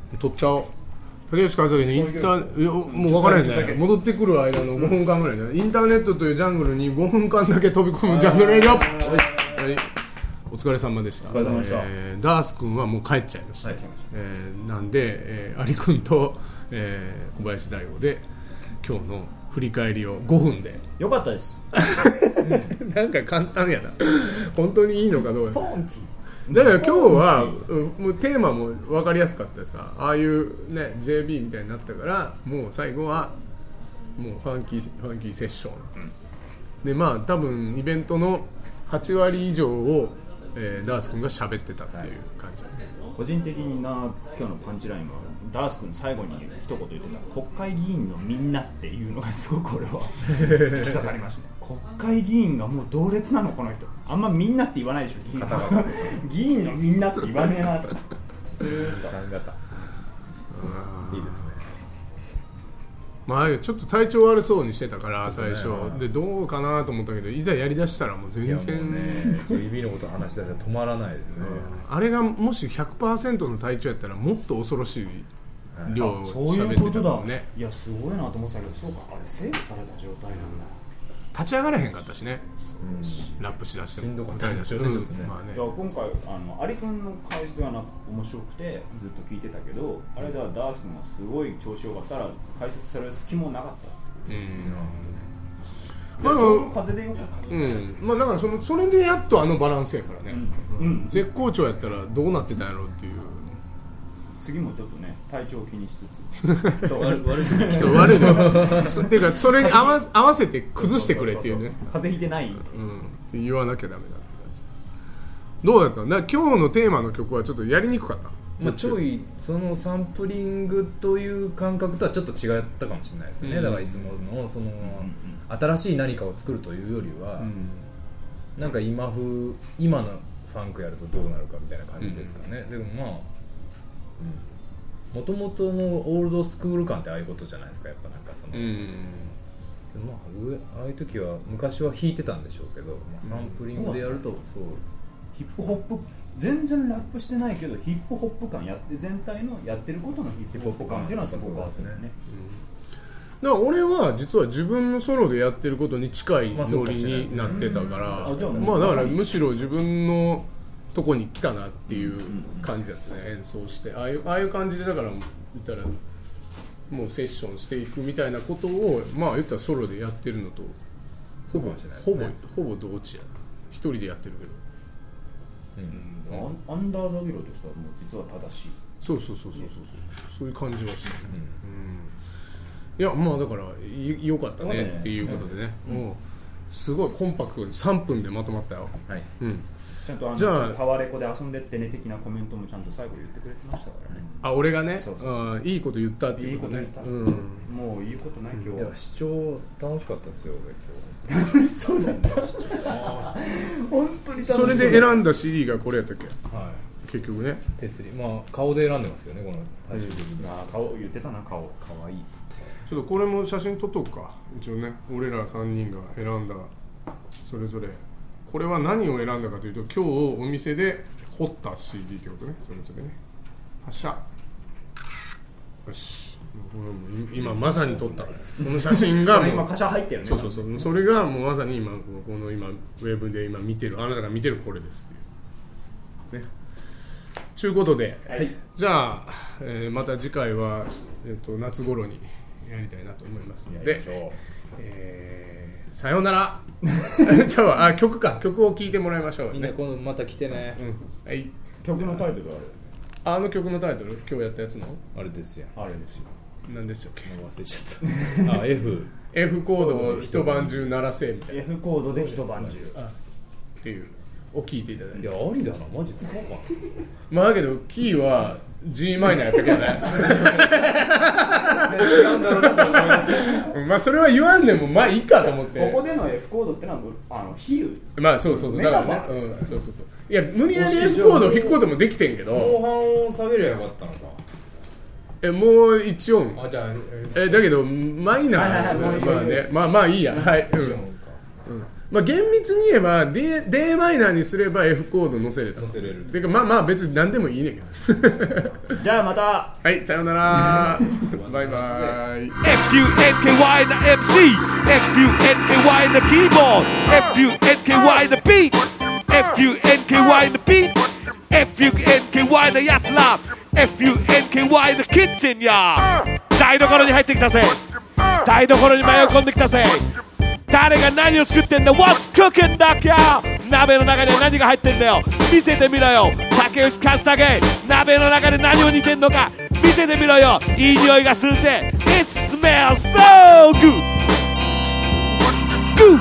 撮っちゃおう。竹内和樹にインターもう分からへんね。戻ってくる間の5分間ぐらいね。インターネットというジャングルに5分間だけ飛び込むジャングルレディオ。はい、お疲れ様でした。 お疲れ様でした。 ダース君はもう帰っちゃいました。なんで、アリ君と、小林大吾で今日の振り返りを5分で。 よかったです。 なんか簡単やな。本当にいいのかどうか。 フォンキー。 だから今日はもうテーマも分かりやすかったさ、ああいうね JB みたいになったから、もう最後はもうファンキーセッション、でまあ多分イベントの8割以上を、ダース君が喋ってたっていう感じですね。 個人的に今日のパンチラインはダース君最後に一言言ってた国会議員のみんなっていうのがすごく俺は突き刺さりましたね。国会議員がもう同列なのこの人。あんまみんなって言わないでしょ、議員議員のみんなって言わねえなとするとさん方いいですね。 まあちょっと体調悪そうにしてたから最初、でどうかなと思ったけど、いざやりだしたらもう全然ね、指のことを話したら止まらないですね。 あれがもし 100% の体調やったらもっと恐ろしい量を喋ってたもんね。 いやすごいなと思ってたけど、そうか、あれセーブされた状態なんだ。 立ち上がれへんかったしね、ラップしだしてもしんどかったでしょうね、ちょっとね。 いや今回アリ君の解説が面白くてずっと聞いてたけど、あれではダース君がすごい調子よかったら解説される隙もなかった。まあ風でよかった。 まあだからそれでやっとあのバランスやからね。絶好調やったらどうなってたんやろうっていう。 次もちょっとね体調を気にしつつ悪いのっていうか、それに合わせて崩してくれっていうね。 風邪ひいてない、 って言わなきゃダメだって感じ。どうだったんだ今日のテーマの曲はちょっとやりにくかった。 まあ、ちょいそのサンプリングという感覚とはちょっと違ったかもしれないですね。だからいつものその新しい何かを作るというよりは、なんか今のファンクやるとどうなるかみたいな感じですかね。でもまあ元々のオールドスクール感ってああいうことじゃないですか。やっぱなんかその、まあ、ああいう時は昔は弾いてたんでしょうけど、まあ、サンプリングでやると、そうヒップホップ全然ラップしてないけどヒップホップ感やって全体のやってることのヒップホップ感っていうのはすごくあったよね。 だから俺は実は自分のソロでやってることに近いノリになってたから、まあだからむしろ自分のとこに来たなっていう感じだったね。演奏してああいう感じで、だから言ったらもうセッションしていくみたいなことをまあ言ったらソロでやってるのとほぼ同値や。一人でやってるけど、 アンダーザギロとしてはもう実は正しい。そういう感じはしたね。いやまあだから良かったねっていうことでね、もうすごいコンパクトに3分でまとまったよ。 ちゃんとじゃあタワレコで遊んでってね的なコメントもちゃんと最後言ってくれてましたからね。 あ、俺がね、いいこと言ったっていうことね。 もう言うことない今日は。 いや視聴楽しかったですよ俺今日。楽しそうだった。本当に楽しそう。 それで選んだ CD がこれやったっけ？ はい。 結局ね。 手すり、まあ顔で選んでますよねこの最終的に。 顔言ってたな、顔可愛いっつって。 ちょっとこれも写真撮っとくか。一応ね、俺ら3人が選んだそれぞれ。これは何を選んだかというと、今日お店で彫った CD ってことね。それぞれね。発射。よし。今まさに撮ったこの写真が今カシャ入ってるね。 そうそれがもうまさに今この今ウェブで今見てる、あなたが見てるこれですっていうね。ちゅうことで、じゃあ、また次回は夏頃にやりたいなと思いますので、さようなら。じゃあ曲を聴いてもらいましょう、ね、 みんな今度また来てね。 はい。 曲のタイトルあの曲のタイトル今日やったやつのあれですよ。 何でしたっけ？ 忘れちゃった。 F コードを一晩中鳴らせみたいな。 F コードで一晩中っていうを聞いていただいて。 いやありだな、マジ使おうかな。 まあだけどキーは G マイナーやったけどね。 違うんだろうなと思います。 まあそれは言わんでもまあいいかと思って。 ここでの F コードってのは比喩。 まあそうだからね。そういや無理やり F コードを弾くこともできてんけど。 後半を下げればよかったのか。 もう1音。 あ、じゃあだけどマイナーはまあね、まあいいや。はい。 まあ、厳密に言えば D マイナーにすれば F コード載せれた。 載せれる。 てかまあ別に何でもいいねんけど。 じゃあまた。 はい、さようなら。バイバイ。 FUNKY の MC、FUNKY のキーボード、FUNKY のビート、FUNKY のビート、FUNKY のやつら、FUNKY のキッチンや。台所に入ってきたぜ。台所に迷い込んできたぜ。誰が何を作ってんだ What's cooking だっけ。鍋の中には何が入ってんだよ。見せてみろよ。竹内和武、鍋の中で何を煮てんのか見せてみろよ。いい匂いがするぜ。 It smells so good Good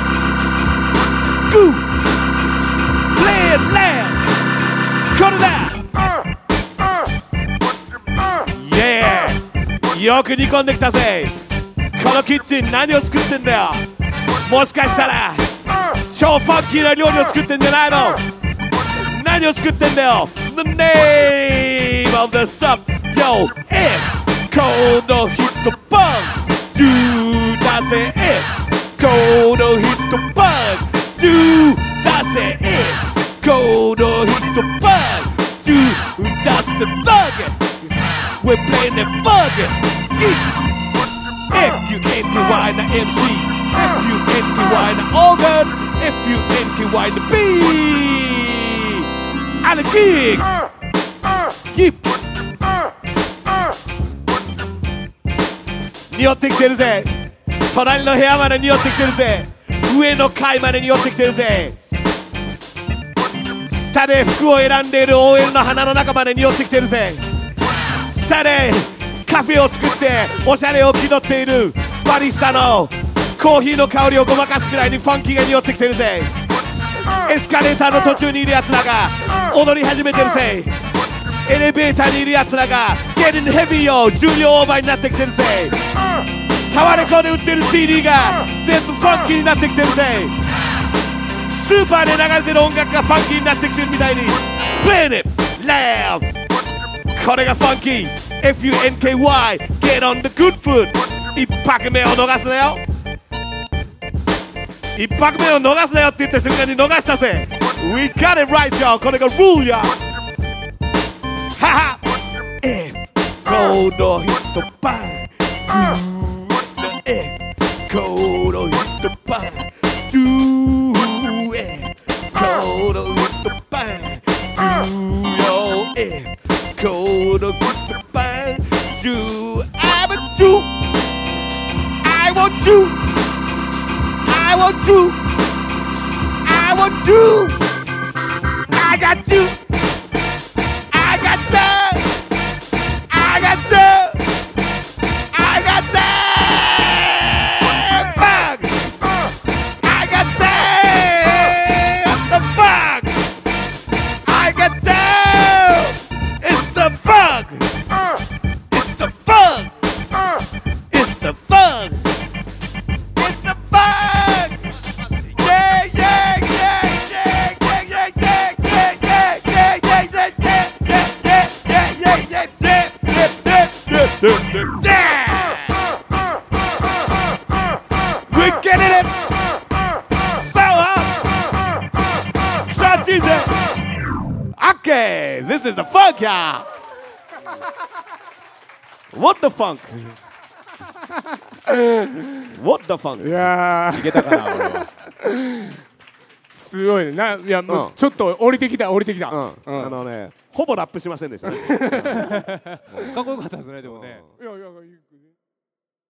Good Play it loud これだ。Yeah よく煮込んできたぜ。このキッチン何を作ってんだよ。もしかしたら超ファンキーな料理を作ってんじゃないの。何を作ってんだよ。 The name of the sub Yo F コードヒットパン Do だぜ F コードヒットパン Do だぜ F コードヒットパン Do だぜ Thug We're playing it fuggy FUNKY な MC FUNKY な organ FUNKY な B and a gig Yip 匂ってきてるぜ。隣の部屋まで匂ってきてるぜ。上の階まで匂ってきてるぜ。下で服を選んでいる OL の鼻の中まで匂ってきてるぜ。下でカフェを作っておしゃれを気取っているバリスタのコーヒーの香りをごまかすくらいにファンキーが匂ってきてるぜ。エスカレーターの途中にいるやつらが踊り始めてるぜ。エレベーターにいるやつらが Getting heavy よ重量オーバーになってきてるぜ。タワレコで売ってる CD が全部ファンキーになってきてるぜ。スーパーで流れてる音楽がファンキーになってきてるみたいに Play it loud これがファンキー。 FUNKY Get on the good food 一拍目を逃すなよ。一拍目を逃すなよって言った瞬間に逃したぜ。 We got it right よ。これがルールや。はは F コードヒットパン Do F コードヒットパン Do F コードヒットパン Do Yo F コードヒットパン Do I want you I want you I want you I want you I got you I got that I got that I got that fuck I got that the fuck I got that it's the fuck it's the fuck it's the fuck it's the fuck yeah yeah yeah yeah yeah yeah yeah yeah yeah we're getting it so up so cheesy. Okay, this is the funk, y'all. What the funk? What the funk? いやいけたかな俺は。 すごいね。いやもうちょっと降りてきた。 あのねほぼラップしませんでしたね。 かっこよかったですねでもね。 いや